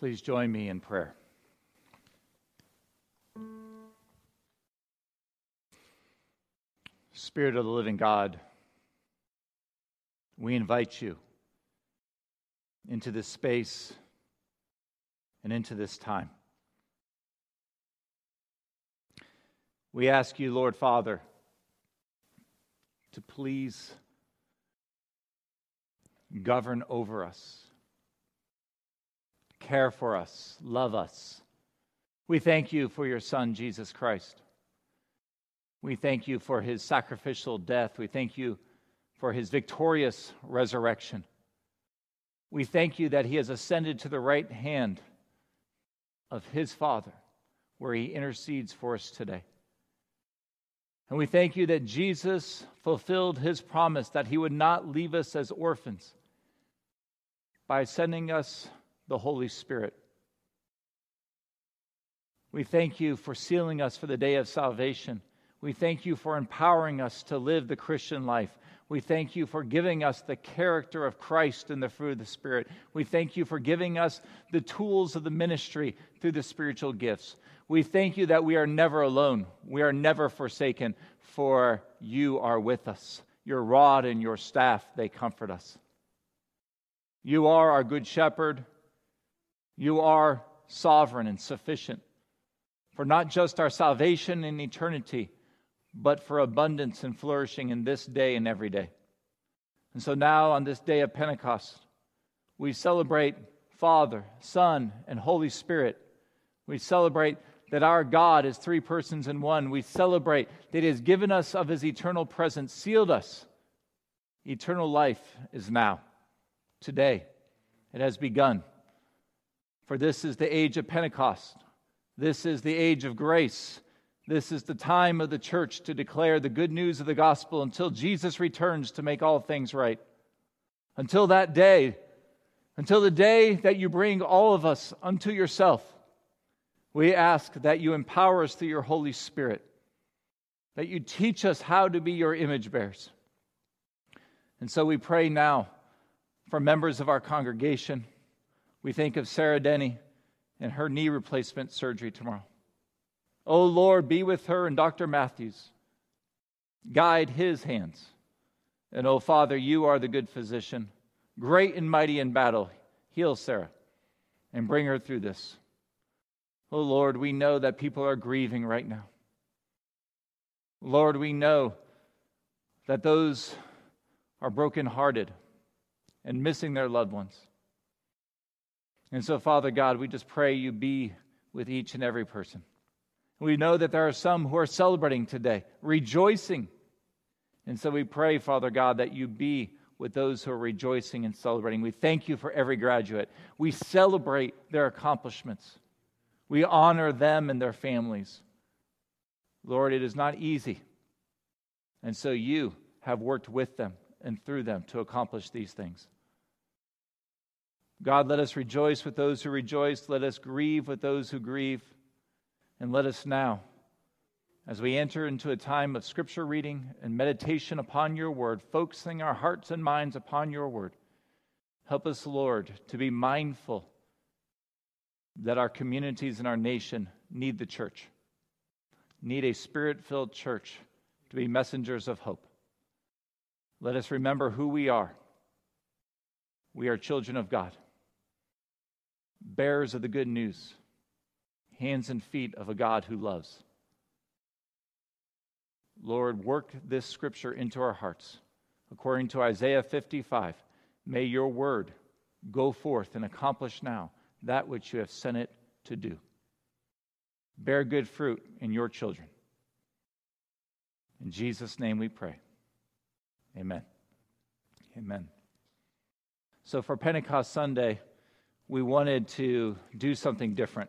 Please join me in prayer. Spirit of the living God, we invite you into this space and into this time. We ask you, Lord Father, to please govern over us, care for us, love us. We thank you for your Son, Jesus Christ. We thank you for his sacrificial death. We thank you for his victorious resurrection. We thank you that he has ascended to the right hand of his Father, where he intercedes for us today. And we thank you that Jesus fulfilled his promise that he would not leave us as orphans by sending us the Holy Spirit. We thank you for sealing us for the day of salvation. We thank you for empowering us to live the Christian life. We thank you for giving us the character of Christ and the fruit of the Spirit. We thank you for giving us the tools of the ministry through the spiritual gifts. We thank you that we are never alone. We are never forsaken, for you are with us. Your rod and your staff, they comfort us. You are our good shepherd. You are sovereign and sufficient for not just our salvation in eternity, but for abundance and flourishing in this day and every day. And so now on this day of Pentecost, we celebrate Father, Son, and Holy Spirit. We celebrate that our God is three persons in one. We celebrate that he has given us of his eternal presence, sealed us. Eternal life is now, today. It has begun. For this is the age of Pentecost. This is the age of grace. This is the time of the church to declare the good news of the gospel until Jesus returns to make all things right. Until that day, until the day that you bring all of us unto yourself, we ask that you empower us through your Holy Spirit, that you teach us how to be your image bearers. And so we pray now for members of our congregation. We think of Sarah Denny and her knee replacement surgery tomorrow. Oh Lord, be with her and Dr. Matthews. Guide his hands. And oh Father, you are the good physician. Great and mighty in battle. Heal Sarah and bring her through this. Oh Lord, we know that people are grieving right now. Lord, we know that those are brokenhearted and missing their loved ones. And so, Father God, we just pray you be with each and every person. We know that there are some who are celebrating today, rejoicing. And so we pray, Father God, that you be with those who are rejoicing and celebrating. We thank you for every graduate. We celebrate their accomplishments. We honor them and their families. Lord, it is not easy. And so you have worked with them and through them to accomplish these things. God, let us rejoice with those who rejoice. Let us grieve with those who grieve. And let us now, as we enter into a time of scripture reading and meditation upon your word, focusing our hearts and minds upon your word, help us, Lord, to be mindful that our communities and our nation need the church, need a spirit-filled church to be messengers of hope. Let us remember who we are. We are children of God, bearers of the good news, hands and feet of a God who loves. Lord, work this scripture into our hearts. According to Isaiah 55, may your word go forth and accomplish now that which you have sent it to do. Bear good fruit in your children. In Jesus' name we pray. Amen. Amen. So for Pentecost Sunday, we wanted to do something different.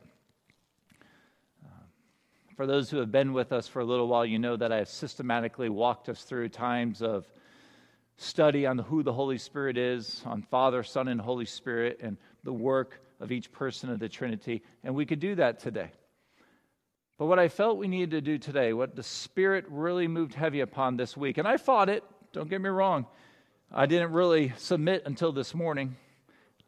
For those who have been with us for a little while, you know that I have systematically walked us through times of study on who the Holy Spirit is, on Father, Son, and Holy Spirit, and the work of each person of the Trinity. And we could do that today. But what I felt we needed to do today, what the Spirit really moved heavy upon this week, and I fought it, don't get me wrong. I didn't really submit until this morning.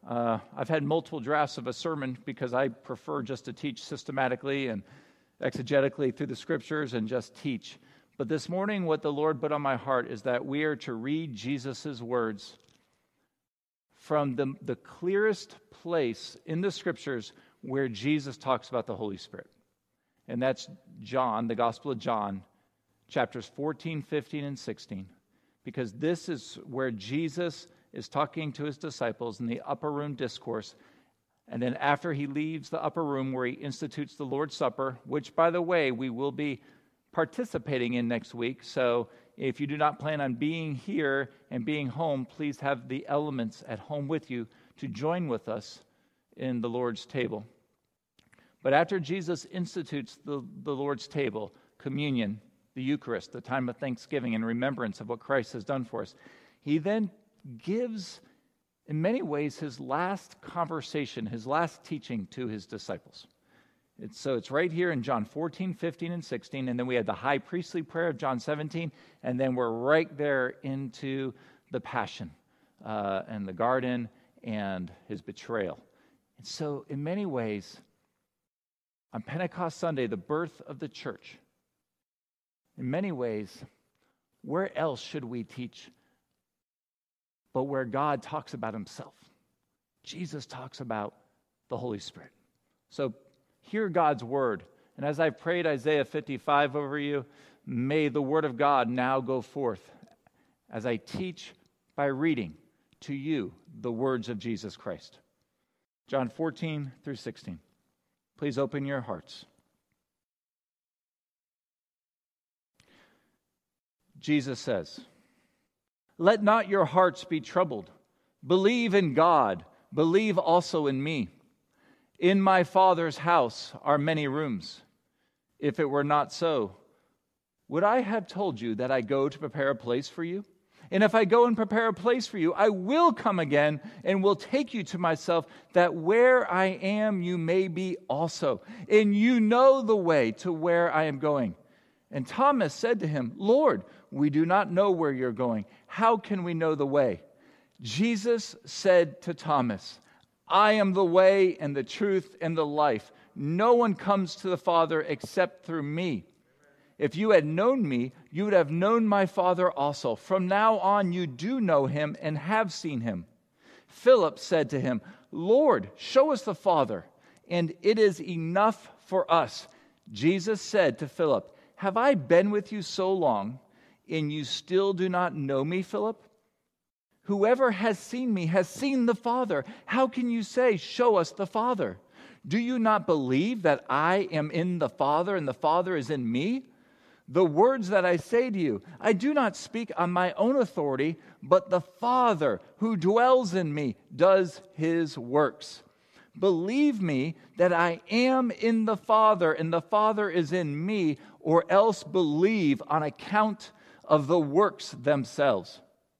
I've had multiple drafts of a sermon because I prefer just to teach systematically and exegetically through the Scriptures and just teach. But this morning, what the Lord put on my heart is that we are to read Jesus' words from the clearest place in the Scriptures where Jesus talks about the Holy Spirit. And that's John, the Gospel of John, chapters 14, 15, and 16. Because this is where Jesus is talking to his disciples in the upper room discourse. And then after he leaves the upper room where he institutes the Lord's Supper, which, by the way, we will be participating in next week. So if you do not plan on being here and being home, please have the elements at home with you to join with us in the Lord's table. But after Jesus institutes the Lord's table, communion, the Eucharist, the time of thanksgiving and remembrance of what Christ has done for us, he then gives, in many ways, his last conversation, his last teaching to his disciples. It's right here in John 14, 15, and 16, and then we had the high priestly prayer of John 17, and then we're right there into the passion and the garden and his betrayal. And so, in many ways, on Pentecost Sunday, the birth of the church, in many ways, where else should we teach but where God talks about himself? Jesus talks about the Holy Spirit. So hear God's word. And as I prayed Isaiah 55 over you, may the word of God now go forth as I teach by reading to you the words of Jesus Christ. John 14 through 16. Please open your hearts. Jesus says, "Let not your hearts be troubled. Believe in God. Believe also in me. In my Father's house are many rooms. If it were not so, would I have told you that I go to prepare a place for you? And if I go and prepare a place for you, I will come again and will take you to myself, that where I am you may be also. And you know the way to where I am going." And Thomas said to him, "Lord, we do not know where you're going. How can we know the way?" Jesus said to Thomas, "I am the way and the truth and the life. No one comes to the Father except through me. If you had known me, you would have known my Father also. From now on you do know him and have seen him." Philip said to him, "Lord, show us the Father, and it is enough for us." Jesus said to Philip, "Have I been with you so long, and you still do not know me, Philip? Whoever has seen me has seen the Father. How can you say, 'Show us the Father'? Do you not believe that I am in the Father and the Father is in me? The words that I say to you, I do not speak on my own authority, but the Father who dwells in me does his works. Believe me that I am in the Father and the Father is in me, or else believe on account of the works themselves.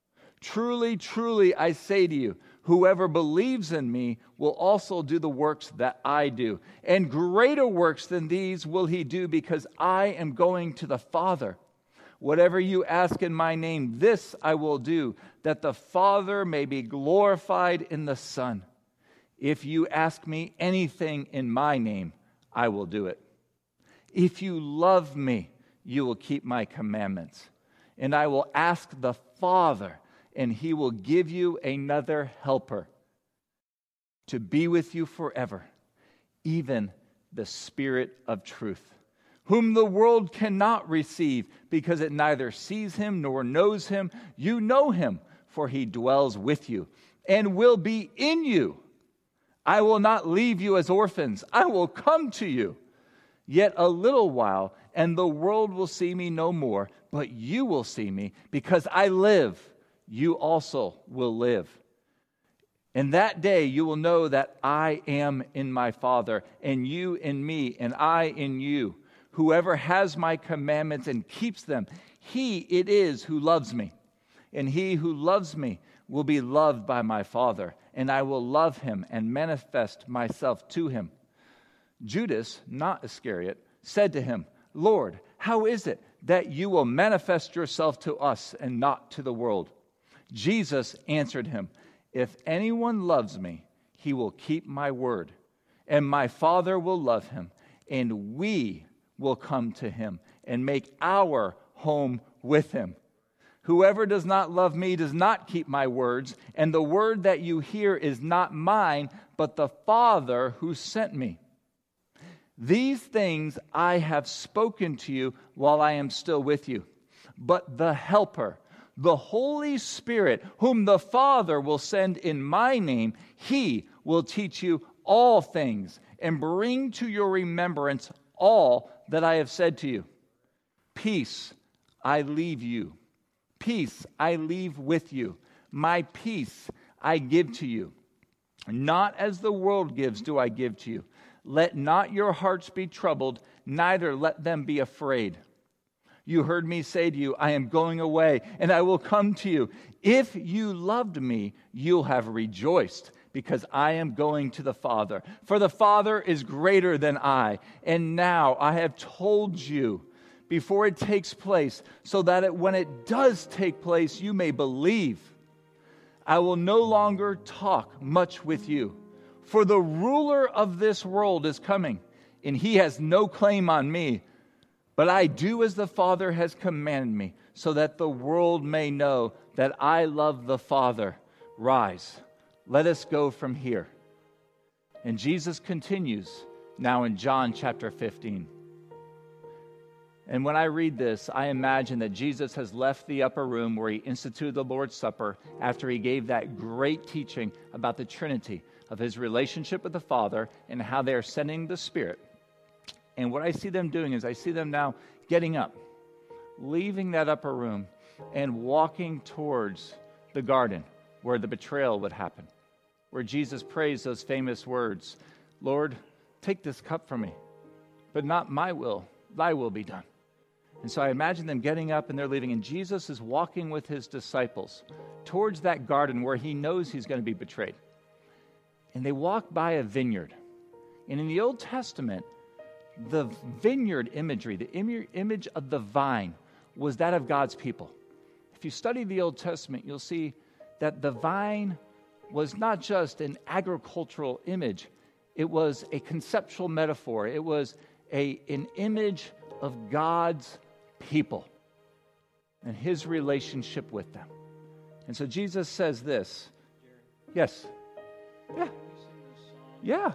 Truly, truly, I say to you, whoever believes in me will also do the works that I do. And greater works than these will he do, because I am going to the Father. Whatever you ask in my name, this I will do, that the Father may be glorified in the Son. If you ask me anything in my name, I will do it. If you love me, you will keep my commandments. And I will ask the Father, and he will give you another helper to be with you forever, even the Spirit of truth, whom the world cannot receive, because it neither sees him nor knows him. You know him, for he dwells with you and will be in you. I will not leave you as orphans. I will come to you. Yet a little while, and the world will see me no more, but you will see me, because I live. You also will live. In that day you will know that I am in my Father, and you in me, and I in you. Whoever has my commandments and keeps them, he it is who loves me. And he who loves me will be loved by my Father, and I will love him and manifest myself to him. Judas, not Iscariot, said to him, Lord, how is it that you will manifest yourself to us and not to the world? Jesus answered him, if anyone loves me, he will keep my word, and my Father will love him, and we will come to him and make our home with him. Whoever does not love me does not keep my words, and the word that you hear is not mine, but the Father who sent me. These things I have spoken to you while I am still with you. But the Helper, the Holy Spirit, whom the Father will send in my name, he will teach you all things and bring to your remembrance all that I have said to you. Peace I leave you. Peace I leave with you. My peace I give to you. Not as the world gives do I give to you. Let not your hearts be troubled, neither let them be afraid. You heard me say to you, I am going away, and I will come to you. If you loved me, you'll have rejoiced, because I am going to the Father. For the Father is greater than I, and now I have told you before it takes place, so that when it does take place, you may believe. I will no longer talk much with you, for the ruler of this world is coming, and he has no claim on me. But I do as the Father has commanded me, so that the world may know that I love the Father. Rise, let us go from here. And Jesus continues now in John chapter 15. And when I read this, I imagine that Jesus has left the upper room where he instituted the Lord's Supper after he gave that great teaching about the Trinity, of his relationship with the Father and how they are sending the Spirit. And what I see them doing is I see them now getting up, leaving that upper room, and walking towards the garden where the betrayal would happen, where Jesus prays those famous words, Lord, take this cup from me, but not my will, thy will be done. And so I imagine them getting up and they're leaving, and Jesus is walking with his disciples towards that garden where he knows he's going to be betrayed. And they walk by a vineyard. And in the Old Testament, the vineyard imagery, the image of the vine, was that of God's people. If you study the Old Testament, you'll see that the vine was not just an agricultural image. It was a conceptual metaphor. It was an image of God's people and his relationship with them. And so Jesus says this. Yes. Yeah. Yeah.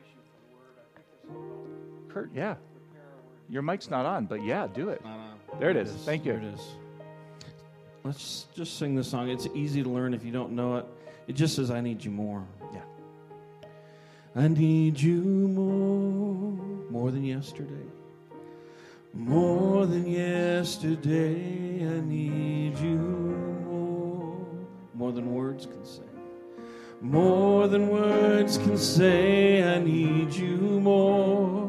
Kurt, yeah. Your mic's not on, but yeah, do it. There it is. Thank you. There it is. Let's just sing the song. It's easy to learn if you don't know it. It just says, I need you more. Yeah. I need you more than yesterday. More than yesterday, I need you more than words can say. More than words can say, I need you more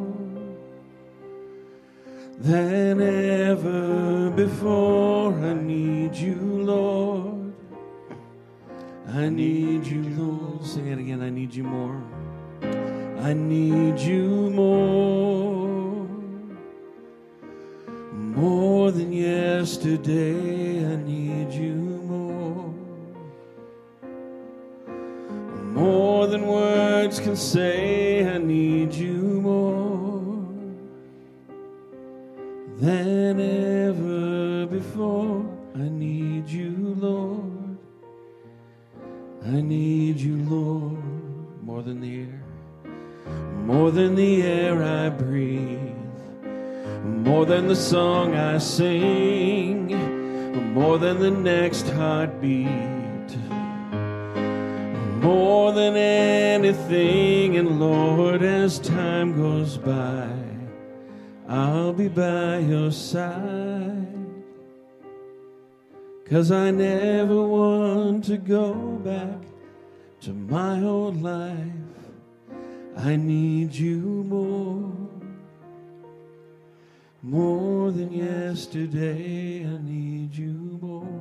than ever before. I need you, Lord. I need you, Lord. Sing it again. I need you more. I need you more. More than yesterday, I need you more. More than words can say, I need you more than ever before. I need you, Lord. I need you, Lord, more than the air I breathe, more than the song I sing, more than the next heartbeat, more than anything. And Lord, as time goes by, I'll be by your side, 'cause I never want to go back to my old life. I need you more than yesterday. I need you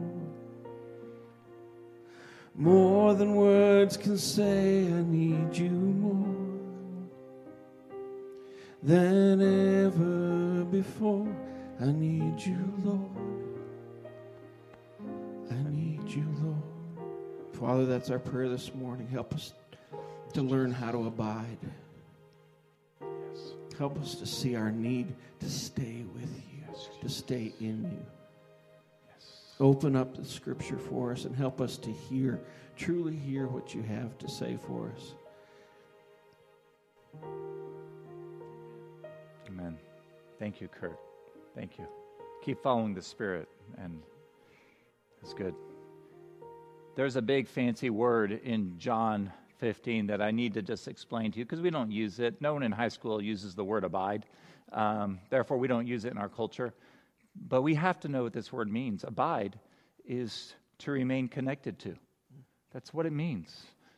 more than words can say. I need you more than ever before. I need you, Lord. I need you, Lord. Father, that's our prayer this morning. Help us to learn how to abide. Help us to see our need to stay with you, to stay in you. Open up the Scripture for us and help us to hear, truly hear what you have to say for us. Amen. Thank you, Kurt. Thank you. Keep following the Spirit, and it's good. There's a big fancy word in John 15 that I need to just explain to you because we don't use it. No one in high school uses the word abide. Therefore, we don't use it in our culture. But we have to know what this word means. Abide is to remain connected to. That's what it means.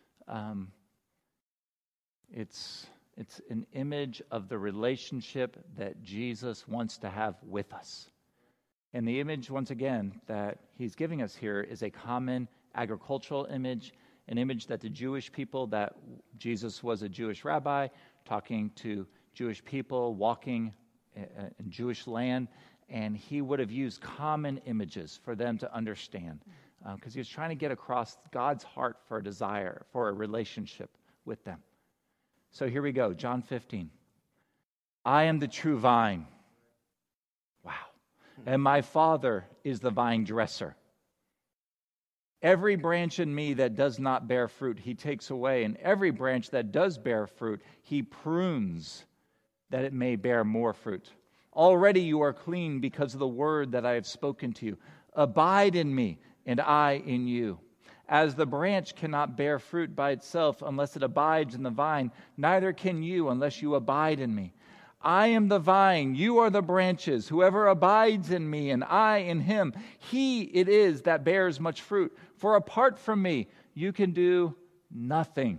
It's an image of the relationship that Jesus wants to have with us. And the image, once again, that he's giving us here is a common agricultural image, an image that the Jewish people, that Jesus was a Jewish rabbi, talking to Jewish people, walking in Jewish land, and he would have used common images for them to understand, because he was trying to get across God's heart for a desire, for a relationship with them. So here we go, John 15. I am the true vine. Wow. And my Father is the vine dresser. Every branch in me that does not bear fruit, he takes away. And every branch that does bear fruit, he prunes that it may bear more fruit. Already you are clean because of the word that I have spoken to you. Abide in me, and I in you. As the branch cannot bear fruit by itself unless it abides in the vine, neither can you unless you abide in me. I am the vine, you are the branches. Whoever abides in me and I in him, he it is that bears much fruit. For apart from me, you can do nothing.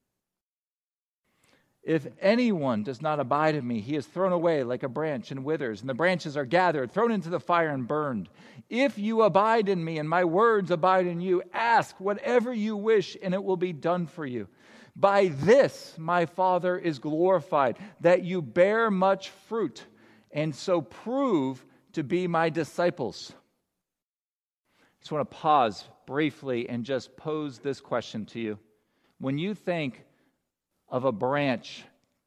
If anyone does not abide in me, he is thrown away like a branch and withers, and the branches are gathered, thrown into the fire and burned. If you abide in me and my words abide in you, ask whatever you wish and it will be done for you. By this my Father is glorified, that you bear much fruit, and so prove to be my disciples. I just want to pause briefly and just pose this question to you. When you think of a branch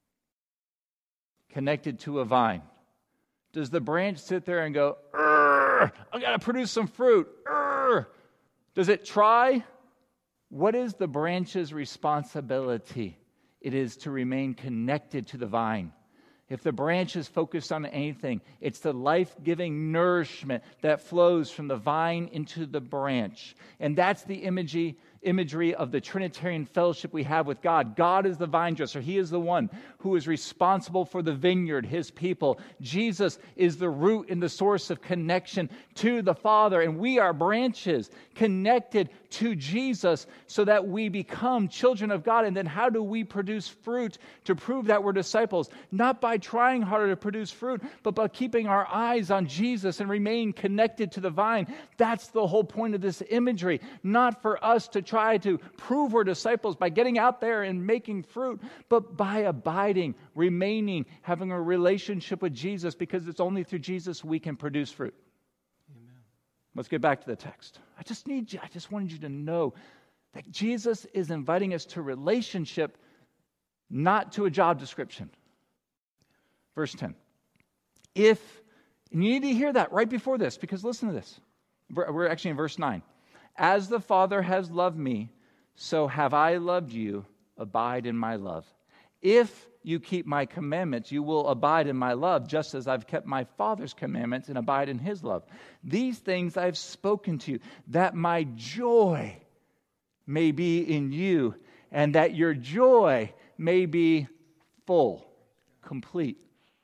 connected to a vine, does the branch sit there and go, I got to produce some fruit? Does it try? What is the branch's responsibility? It is to remain connected to the vine. If the branch is focused on anything, it's the life-giving nourishment that flows from the vine into the branch. And that's the imagery of the Trinitarian fellowship we have with God. God is the vine dresser. He is the one who is responsible for the vineyard, his people. Jesus is the root and the source of connection to the Father. And we are branches connected to Jesus so that we become children of God. And then how do we produce fruit to prove that we're disciples? Not by trying harder to produce fruit, but by keeping our eyes on Jesus and remain connected to the vine. That's the whole point of this imagery. Not for us to try to prove we're disciples by getting out there and making fruit, but by abiding, remaining, having a relationship with Jesus, because it's only through Jesus we can produce fruit. Amen. Let's get back to the text. I just wanted you to know that Jesus is inviting us to relationship, not to a job description. Verse 10. And you need to hear that right before this, because listen to this. We're actually in verse 9. As the Father has loved me, so have I loved you. Abide in my love. If you keep my commandments, you will abide in my love, just as I've kept my Father's commandments and abide in his love. These things I've spoken to you, that my joy may be in you, and that your joy may be full, complete.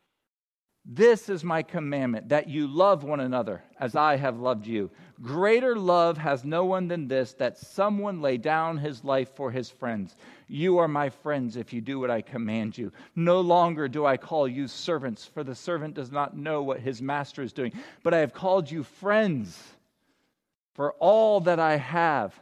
This is my commandment, that you love one another as I have loved you. Greater love has no one than this, that someone lay down his life for his friends. You are my friends if you do what I command you. No longer do I call you servants, for the servant does not know what his master is doing. But I have called you friends, for all that I have.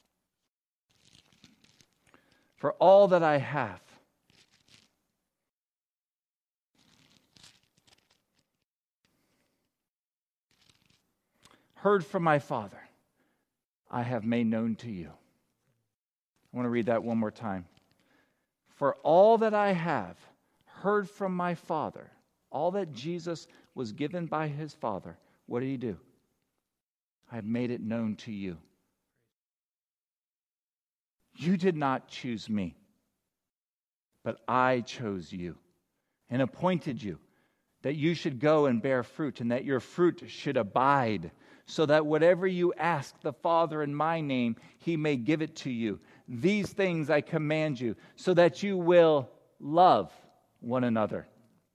Heard from my Father, I have made known to you. I want to read that one more time. For all that I have heard from my Father, all that Jesus was given by his Father, what did he do? I have made it known to you. You did not choose me, but I chose you and appointed you that you should go and bear fruit, and that your fruit should abide, so that whatever you ask the Father in my name, he may give it to you. These things I command you, so that you will love one another.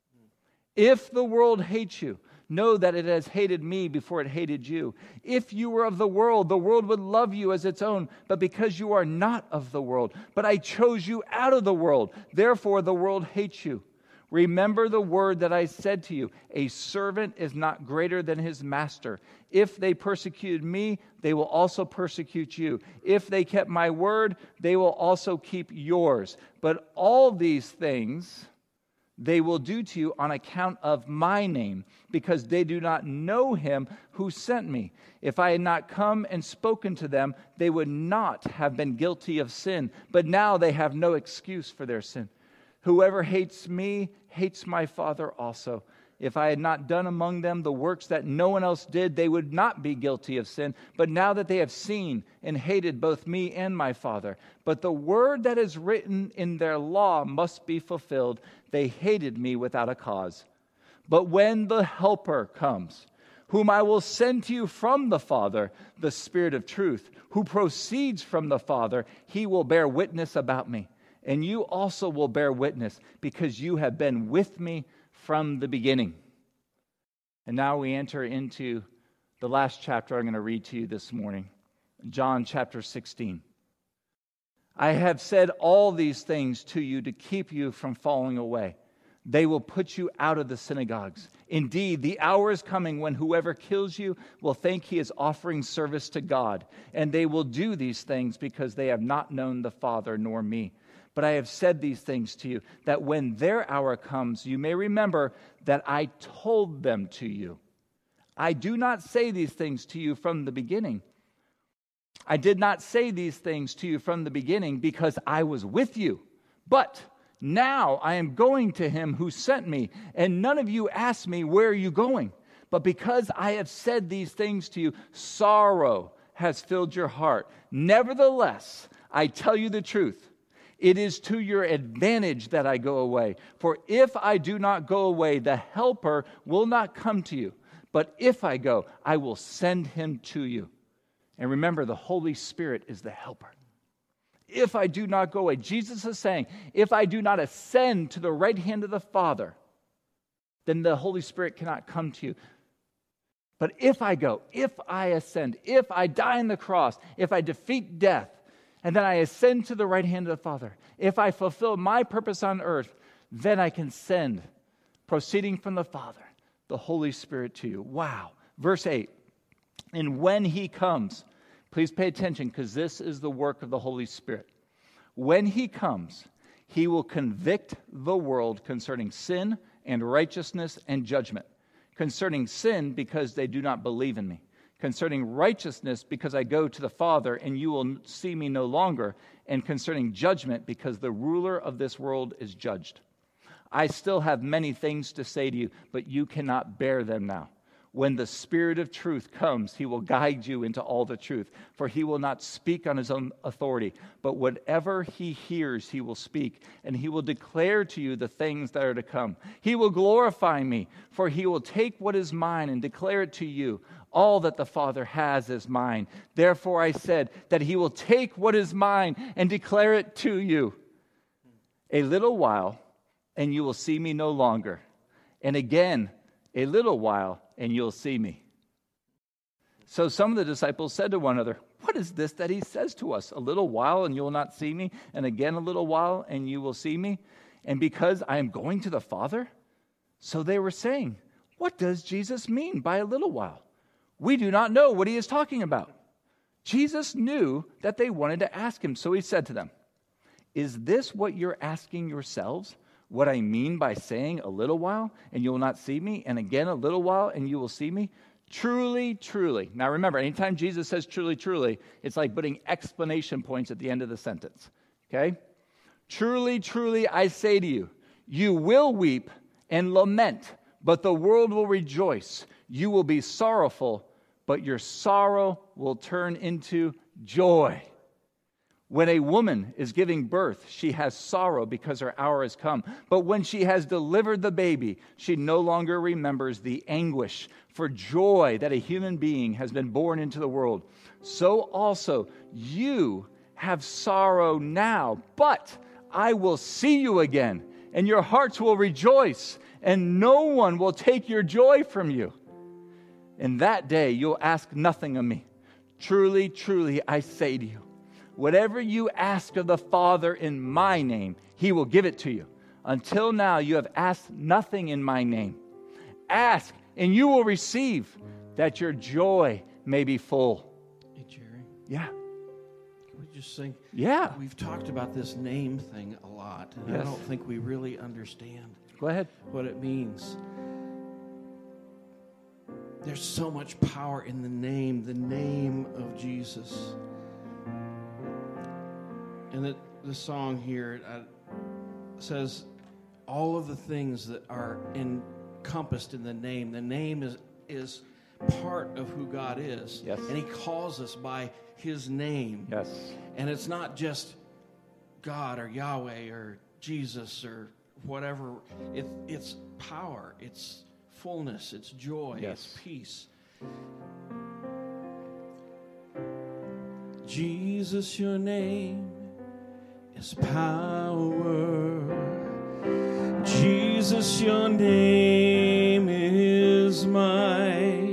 If the world hates you, know that it has hated me before it hated you. If you were of the world would love you as its own. But because you are not of the world, but I chose you out of the world, therefore the world hates you. Remember the word that I said to you, a servant is not greater than his master. If they persecuted me, they will also persecute you. If they kept my word, they will also keep yours. But all these things they will do to you on account of my name, because they do not know him who sent me. If I had not come and spoken to them, they would not have been guilty of sin. But now they have no excuse for their sin. Whoever hates me hates my Father also. If I had not done among them the works that no one else did, they would not be guilty of sin. But now that they have seen and hated both me and my Father, but the word that is written in their law must be fulfilled. They hated me without a cause. But when the Helper comes, whom I will send to you from the Father, the Spirit of truth, who proceeds from the Father, he will bear witness about me. And you also will bear witness, because you have been with me from the beginning. And now we enter into the last chapter I'm going to read to you this morning, John chapter 16. I have said all these things to you to keep you from falling away. They will put you out of the synagogues. Indeed, the hour is coming when whoever kills you will think he is offering service to God. And they will do these things because they have not known the Father nor me. But I have said these things to you, that when their hour comes, you may remember that I told them to you. I do not say these things to you from the beginning. I did not say these things to you from the beginning because I was with you. But now I am going to him who sent me, and none of you asked me, where are you going? But because I have said these things to you, sorrow has filled your heart. Nevertheless, I tell you the truth. It is to your advantage that I go away. For if I do not go away, the Helper will not come to you. But if I go, I will send him to you. And remember, the Holy Spirit is the Helper. If I do not go away, Jesus is saying, if I do not ascend to the right hand of the Father, then the Holy Spirit cannot come to you. But if I go, if I ascend, if I die on the cross, if I defeat death, and then I ascend to the right hand of the Father, if I fulfill my purpose on earth, then I can send, proceeding from the Father, the Holy Spirit to you. Wow. Verse 8. And when he comes, please pay attention, because this is the work of the Holy Spirit. When he comes, he will convict the world concerning sin and righteousness and judgment. Concerning sin, because they do not believe in me. Concerning righteousness, because I go to the Father, and you will see me no longer. And concerning judgment, because the ruler of this world is judged. I still have many things to say to you, but you cannot bear them now. When the Spirit of truth comes, he will guide you into all the truth. For he will not speak on his own authority, but whatever he hears, he will speak. And he will declare to you the things that are to come. He will glorify me, for he will take what is mine and declare it to you. All that the Father has is mine. Therefore I said that he will take what is mine and declare it to you. A little while, and you will see me no longer. And again, a little while, and you'll see me. So some of the disciples said to one another, what is this that he says to us? A little while, and you will not see me, and again a little while, and you will see me. And because I am going to the Father? So they were saying, what does Jesus mean by a little while? We do not know what he is talking about. Jesus knew that they wanted to ask him, so he said to them, is this what you're asking yourselves? What I mean by saying a little while, and you will not see me, and again a little while, and you will see me? Truly, truly. Now remember, anytime Jesus says truly, truly, it's like putting explanation points at the end of the sentence. Okay? Truly, truly, I say to you, you will weep and lament, but the world will rejoice. You will be sorrowful, but your sorrow will turn into joy. When a woman is giving birth, she has sorrow because her hour has come. But when she has delivered the baby, she no longer remembers the anguish for joy that a human being has been born into the world. So also you have sorrow now, but I will see you again, and your hearts will rejoice, and no one will take your joy from you. In that day you'll ask nothing of me. Truly, truly, I say to you, whatever you ask of the Father in my name, he will give it to you. Until now, you have asked nothing in my name. Ask, and you will receive, that your joy may be full. Hey, Jerry. Yeah. Can we just sing? Yeah. We've talked about this name thing a lot, and Yes. I don't think we really understand Go ahead. what it means. There's so much power in the name of Jesus. And the song here says all of the things that are encompassed in the name. The name is part of who God is. Yes. And he calls us by his name. Yes. And it's not just God or Yahweh or Jesus or whatever. It's power. It's fullness. It's joy. Yes. It's peace. Jesus, your name is power. Jesus, your name is might.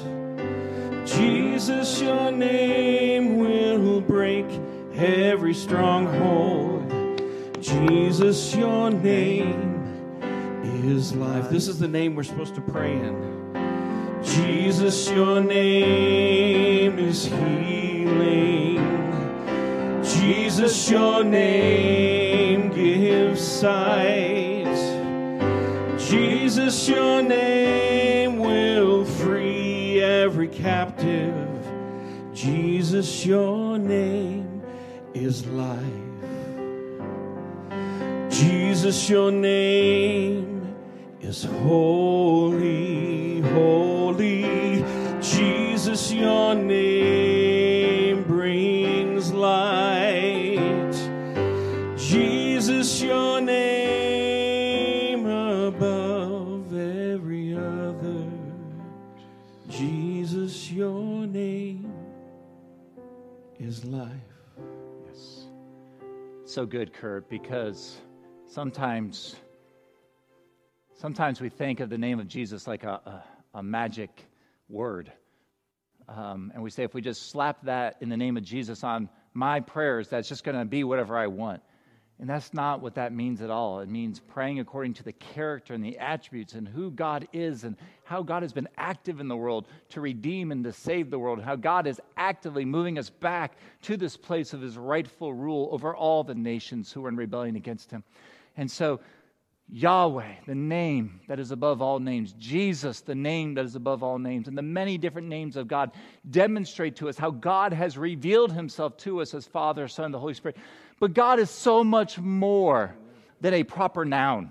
Jesus, your name will break every stronghold. Jesus, your name is life. This is the name we're supposed to pray in. Jesus, your name is healing. Jesus, your name gives sight. Jesus, your name will free every captive. Jesus, your name is life. Jesus, your name is holy, holy. Jesus, your name brings light. Jesus, your name above every other. Jesus, your name is life. Yes. So good, Kurt, because sometimes we think of the name of Jesus like a magic word. And we say, if we just slap that in the name of Jesus on my prayers, that's just going to be whatever I want. And that's not what that means at all. It means praying according to the character and the attributes and who God is and how God has been active in the world to redeem and to save the world, and how God is actively moving us back to this place of his rightful rule over all the nations who are in rebellion against him. And so Yahweh, the name that is above all names, Jesus, the name that is above all names, and the many different names of God demonstrate to us how God has revealed himself to us as Father, Son, and the Holy Spirit. But God is so much more than a proper noun.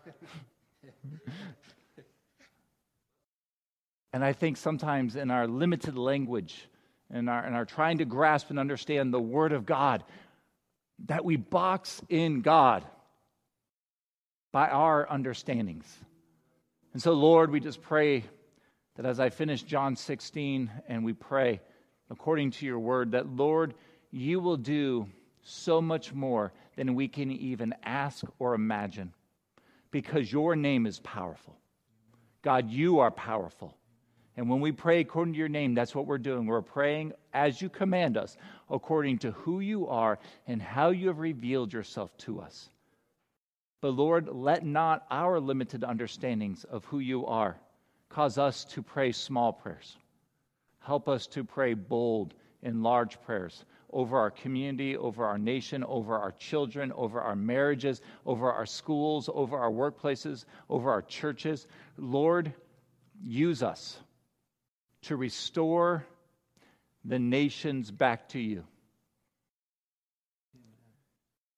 And I think sometimes in our limited language, in our trying to grasp and understand the Word of God, that we box in God by our understandings. And so, Lord, we just pray that as I finish John 16 and we pray according to your word, that, Lord, you will do so much more than we can even ask or imagine, because your name is powerful. God, you are powerful. And when we pray according to your name, that's what we're doing. We're praying as you command us, according to who you are and how you have revealed yourself to us. But Lord, let not our limited understandings of who you are cause us to pray small prayers. Help us to pray bold and large prayers over our community, over our nation, over our children, over our marriages, over our schools, over our workplaces, over our churches. Lord, use us to restore the nations back to you.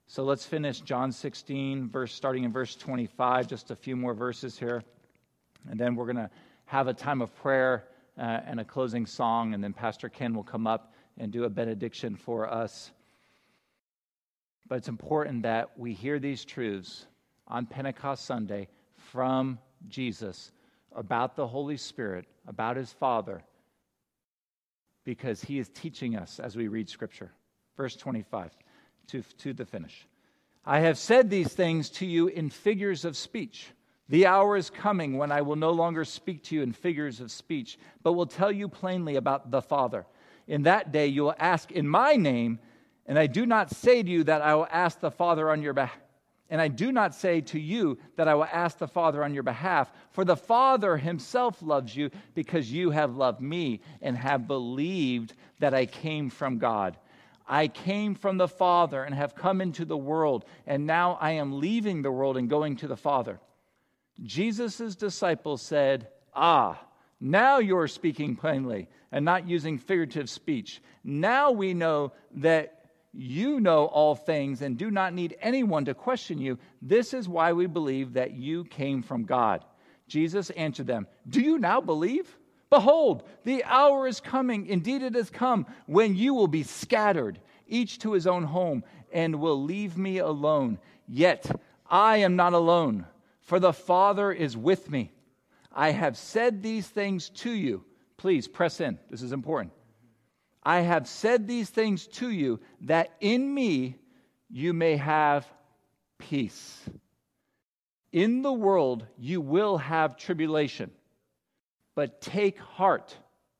So let's finish John 16, starting in verse 25, just a few more verses here. And then we're going to have a time of prayer and a closing song, and then Pastor Ken will come up and do a benediction for us. But it's important that we hear these truths on Pentecost Sunday from Jesus about the Holy Spirit, about his Father, because he is teaching us as we read Scripture. Verse 25, to the finish. I have said these things to you in figures of speech. The hour is coming when I will no longer speak to you in figures of speech, but will tell you plainly about the Father. In that day you will ask in my name, and I do not say to you that I will ask the Father on your behalf. And I do not say to you that I will ask the Father on your behalf, for the Father himself loves you because you have loved me and have believed that I came from God. I came from the Father and have come into the world, and now I am leaving the world and going to the Father. Jesus' disciples said, now you're speaking plainly and not using figurative speech. Now we know that you know all things and do not need anyone to question you. This is why we believe that you came from God. Jesus answered them, do you now believe? Behold, the hour is coming, indeed it has come, when you will be scattered, each to his own home, and will leave me alone. Yet I am not alone, for the Father is with me. I have said these things to you. Please press in. This is important. I have said these things to you that in me you may have peace. In the world you will have tribulation, but take heart.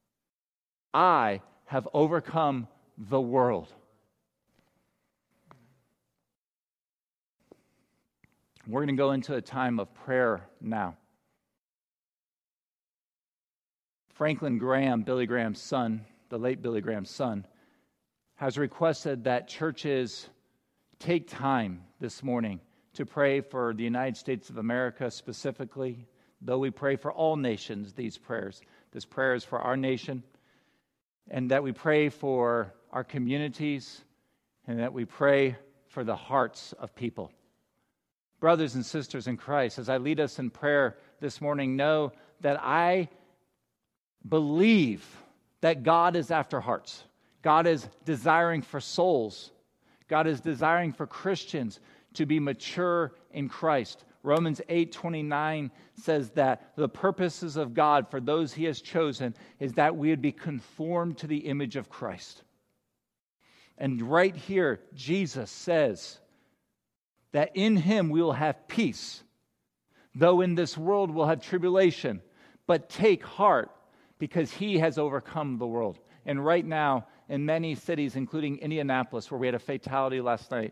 I have overcome the world. We're going to go into a time of prayer now. Franklin Graham, Billy Graham's son, the late Billy Graham's son, has requested that churches take time this morning to pray for the United States of America specifically, though we pray for all nations, these prayers. This prayer is for our nation, and that we pray for our communities, and that we pray for the hearts of people. Brothers and sisters in Christ, as I lead us in prayer this morning, know that I believe that God is after hearts. God is desiring for souls. God is desiring for Christians to be mature in Christ. Romans 8:29 says that the purposes of God for those he has chosen is that we would be conformed to the image of Christ. And right here, Jesus says that in him we will have peace, though in this world we'll have tribulation. But take heart, because he has overcome the world. And right now, in many cities, including Indianapolis, where we had a fatality last night,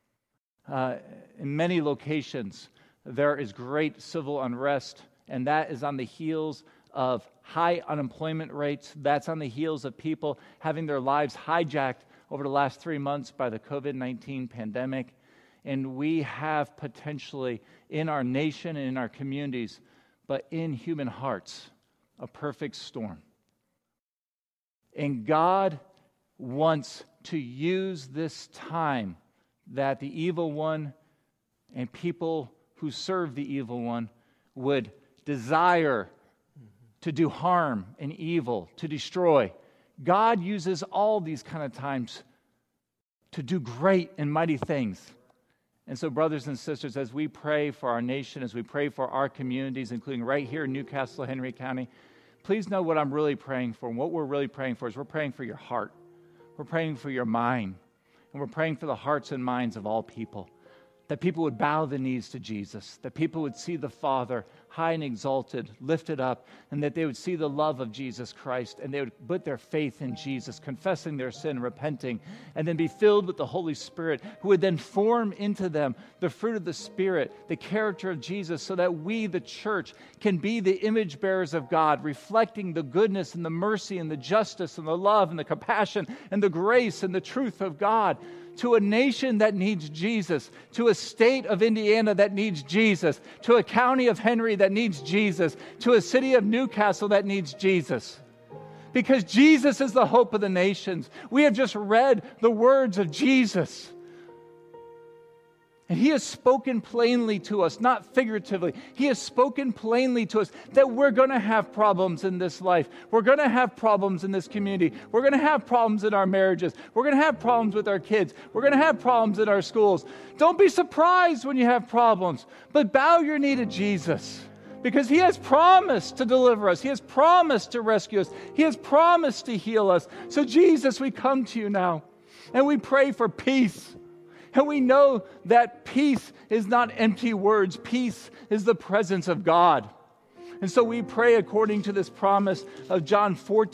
in many locations, there is great civil unrest, and that is on the heels of high unemployment rates. That's on the heels of people having their lives hijacked over the last 3 months by the COVID-19 pandemic. And we have potentially in our nation and in our communities, but in human hearts, a perfect storm. And God wants to use this time that the evil one and people who serve the evil one would desire to do harm and evil, to destroy. God uses all these kind of times to do great and mighty things. And so, brothers and sisters, as we pray for our nation, as we pray for our communities, including right here in Newcastle, Henry County, please know what I'm really praying for. And what we're really praying for is we're praying for your heart. We're praying for your mind. And we're praying for the hearts and minds of all people. That people would bow the knees to Jesus. That people would see the Father high and exalted, lifted up, and that they would see the love of Jesus Christ, and they would put their faith in Jesus, confessing their sin, repenting, and then be filled with the Holy Spirit, who would then form into them the fruit of the Spirit, the character of Jesus, so that we, the church, can be the image bearers of God, reflecting the goodness and the mercy and the justice and the love and the compassion and the grace and the truth of God, to a nation that needs Jesus, to a state of Indiana that needs Jesus, to a county of Henry that needs Jesus, to a city of Newcastle that needs Jesus. Because Jesus is the hope of the nations. We have just read the words of Jesus. And He has spoken plainly to us, not figuratively. He has spoken plainly to us that we're going to have problems in this life. We're going to have problems in this community. We're going to have problems in our marriages. We're going to have problems with our kids. We're going to have problems in our schools. Don't be surprised when you have problems, but bow your knee to Jesus, because He has promised to deliver us. He has promised to rescue us. He has promised to heal us. So Jesus, we come to you now, and we pray for peace. And we know that peace is not empty words. Peace is the presence of God. And so we pray according to this promise of John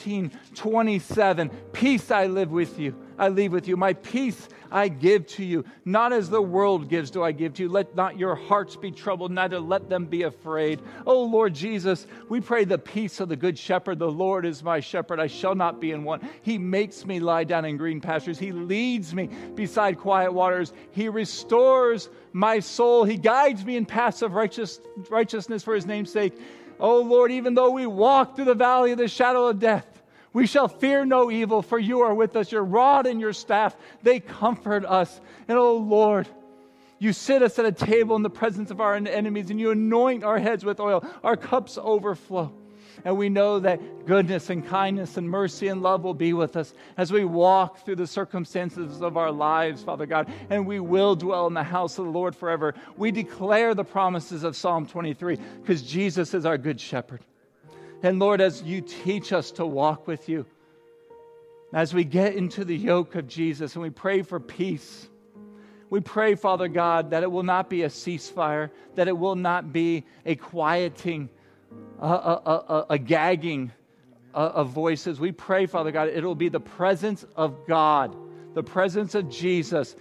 14:27. Peace I live with you. I leave with you. My peace I give to you. Not as the world gives do I give to you. Let not your hearts be troubled, neither let them be afraid. Oh Lord Jesus, we pray the peace of the good shepherd. The Lord is my shepherd. I shall not be in want. He makes me lie down in green pastures. He leads me beside quiet waters. He restores my soul. He guides me in paths of righteousness for His name's sake. Oh Lord, even though we walk through the valley of the shadow of death, we shall fear no evil, for you are with us. Your rod and your staff, they comfort us. And oh Lord, you sit us at a table in the presence of our enemies, and you anoint our heads with oil. Our cups overflow. And we know that goodness and kindness and mercy and love will be with us as we walk through the circumstances of our lives, Father God. And we will dwell in the house of the Lord forever. We declare the promises of Psalm 23 because Jesus is our good shepherd. And Lord, as you teach us to walk with you, as we get into the yoke of Jesus and we pray for peace, we pray, Father God, that it will not be a ceasefire, that it will not be a quieting, a gagging of voices. We pray, Father God, it will be the presence of God, the presence of Jesus,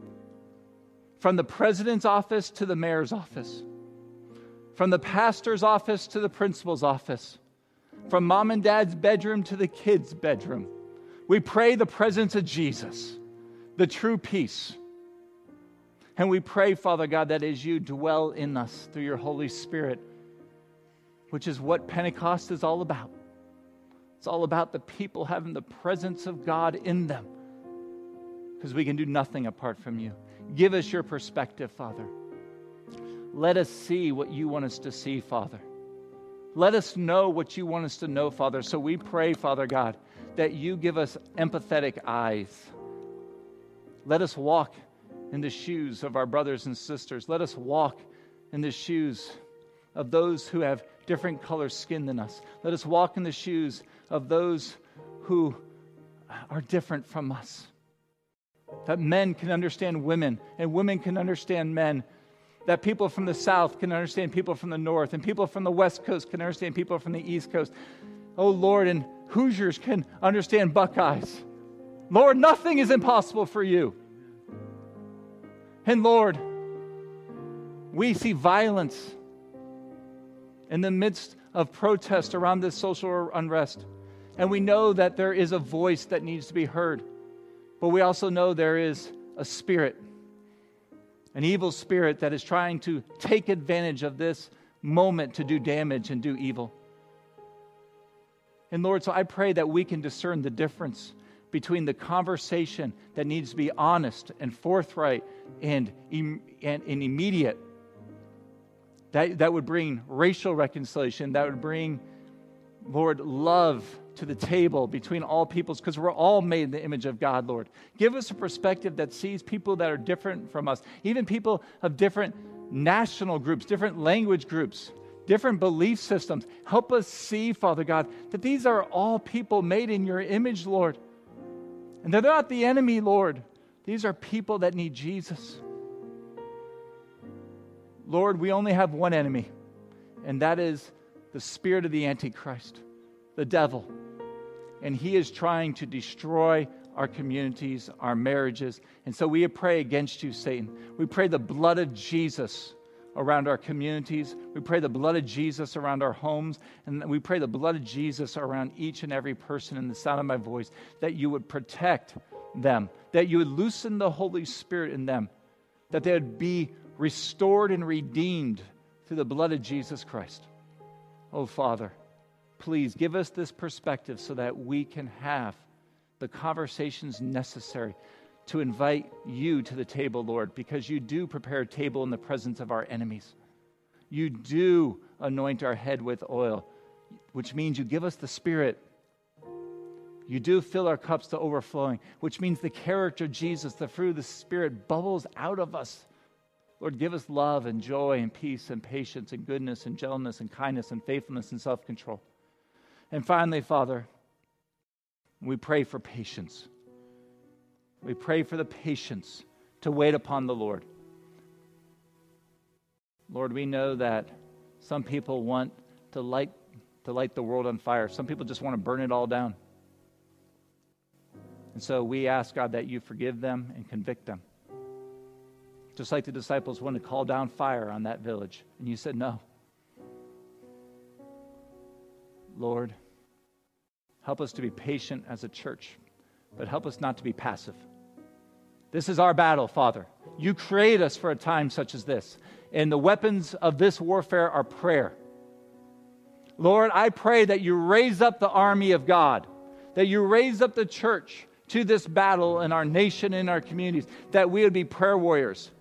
from the president's office to the mayor's office, from the pastor's office to the principal's office, from mom and dad's bedroom to the kids' bedroom. We pray the presence of Jesus, the true peace. And we pray, Father God, that as you dwell in us through your Holy Spirit, which is what Pentecost is all about. It's all about the people having the presence of God in them, because we can do nothing apart from you. Give us your perspective, Father. Let us see what you want us to see, Father. Let us know what you want us to know, Father. So we pray, Father God, that you give us empathetic eyes. Let us walk in the shoes of our brothers and sisters. Let us walk in the shoes of those who have different color skin than us. Let us walk in the shoes of those who are different from us. That men can understand women, and women can understand men. That people from the South can understand people from the North, and people from the West Coast can understand people from the East Coast. Oh Lord, and Hoosiers can understand Buckeyes. Lord, nothing is impossible for you. And Lord, we see violence in the midst of protest around this social unrest. And we know that there is a voice that needs to be heard. But we also know there is a spirit, an evil spirit that is trying to take advantage of this moment to do damage and do evil. And Lord, so I pray that we can discern the difference between the conversation that needs to be honest and forthright and immediate, that would bring racial reconciliation, that would bring, Lord, love to the table between all peoples, because we're all made in the image of God, Lord. Give us a perspective that sees people that are different from us, even people of different national groups, different language groups, different belief systems. Help us see, Father God, that these are all people made in your image, Lord. And they're not the enemy, Lord. These are people that need Jesus. Lord, we only have one enemy, and that is the spirit of the Antichrist, the devil. And he is trying to destroy our communities, our marriages. And so we pray against you, Satan. We pray the blood of Jesus around our communities. We pray the blood of Jesus around our homes. And we pray the blood of Jesus around each and every person in the sound of my voice, that you would protect them, that you would loosen the Holy Spirit in them, that they would be restored and redeemed through the blood of Jesus Christ. Oh, Father, please give us this perspective so that we can have the conversations necessary to invite you to the table, Lord, because you do prepare a table in the presence of our enemies. You do anoint our head with oil, which means you give us the Spirit. You do fill our cups to overflowing, which means the character of Jesus, the fruit of the Spirit, bubbles out of us. Lord, give us love and joy and peace and patience and goodness and gentleness and kindness and faithfulness and self-control. And finally, Father, we pray for patience. We pray for the patience to wait upon the Lord. Lord, we know that some people want to light the world on fire. Some people just want to burn it all down. And so we ask, God, that you forgive them and convict them. Just like the disciples wanted to call down fire on that village. And you said no. Lord, help us to be patient as a church, but help us not to be passive. This is our battle, Father. You create us for a time such as this. And the weapons of this warfare are prayer. Lord, I pray that you raise up the army of God, that you raise up the church to this battle in our nation, in our communities, that we would be prayer warriors,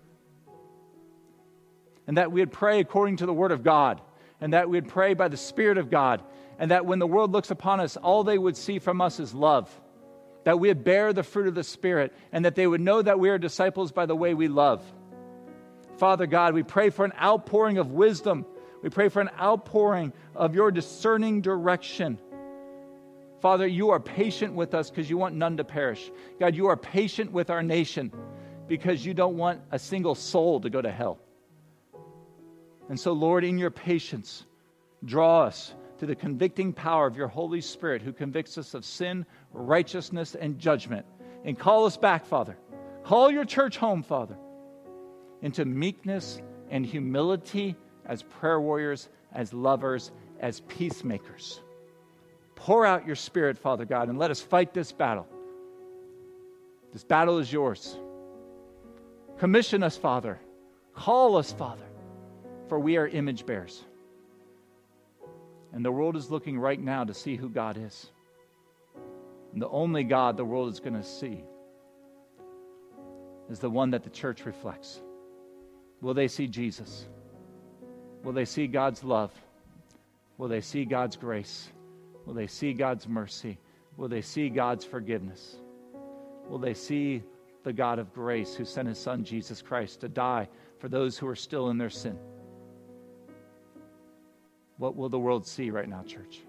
and that we would pray according to the Word of God, and that we would pray by the Spirit of God, and that when the world looks upon us, all they would see from us is love, that we would bear the fruit of the Spirit, and that they would know that we are disciples by the way we love. Father God, we pray for an outpouring of wisdom. We pray for an outpouring of your discerning direction. Father, you are patient with us because you want none to perish. God, you are patient with our nation because you don't want a single soul to go to hell. And so, Lord, in your patience, draw us to the convicting power of your Holy Spirit who convicts us of sin, righteousness, and judgment. And call us back, Father. Call your church home, Father, into meekness and humility as prayer warriors, as lovers, as peacemakers. Pour out your Spirit, Father God, and let us fight this battle. This battle is yours. Commission us, Father. Call us, Father, for we are image bearers. And the world is looking right now to see who God is. And the only God the world is going to see is the one that the church reflects. Will they see Jesus? Will they see God's love? Will they see God's grace? Will they see God's mercy? Will they see God's forgiveness? Will they see the God of grace who sent his Son, Jesus Christ, to die for those who are still in their sin? What will the world see right now, church?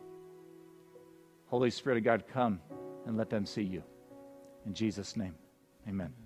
Holy Spirit of God, come and let them see you. In Jesus' name, amen.